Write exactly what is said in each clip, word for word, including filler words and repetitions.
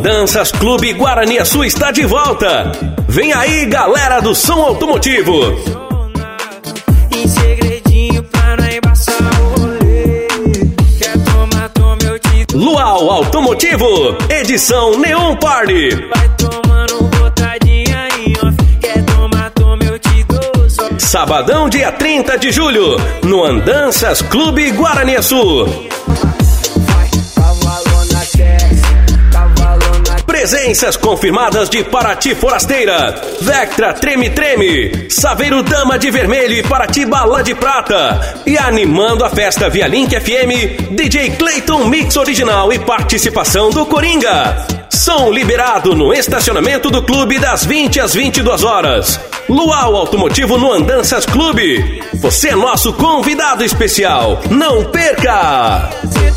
Andanças Clube Guaraniaçu está de volta. Vem aí, galera do som automotivo. Em segredinho pra não embaçar o rolê. Quer tomar, toma, eu te dou. Luau Automotivo, edição Neon Party. Vai tomando botadinha em off. Quer tomar, toma, eu te dou. Só... Sabadão, dia trinta de julho, no Andanças Clube Guaraniaçu. Presenças confirmadas de Paraty Forasteira, Vectra Treme Treme, Saveiro Dama de Vermelho e Paraty Bala de Prata. E animando a festa via Link F M, D J Clayton Mix Original e participação do Coringa. Som liberado no estacionamento do clube das vinte às vinte e duas horas. Luau Automotivo no Andanças Clube. Você é nosso convidado especial. Não perca!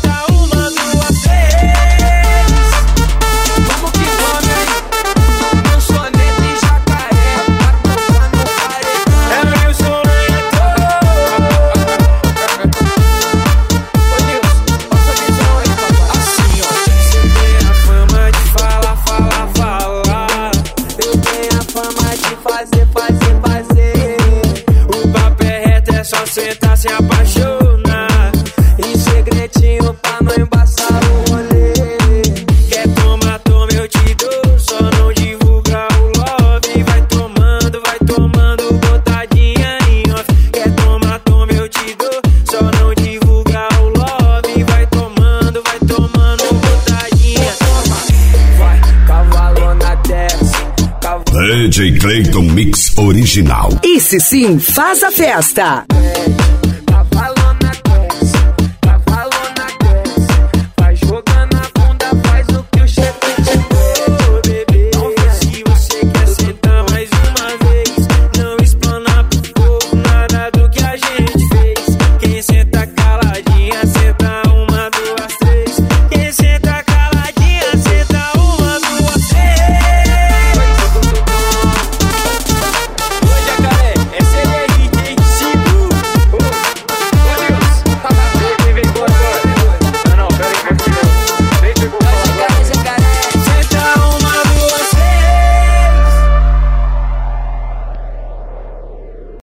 Sentar, se apaixonar. Em segredinho pra não embaçar o rolê. Quer tomar, toma, eu te dou. Só não divulgar o love. Vai tomando, vai tomando botadinha em off. Quer tomar, toma, eu te dou. Só não divulgar o love. Vai tomando, vai tomando botadinha. Vai, cavalona desce. D J Clayton Mix Original. Esse sim faz a festa.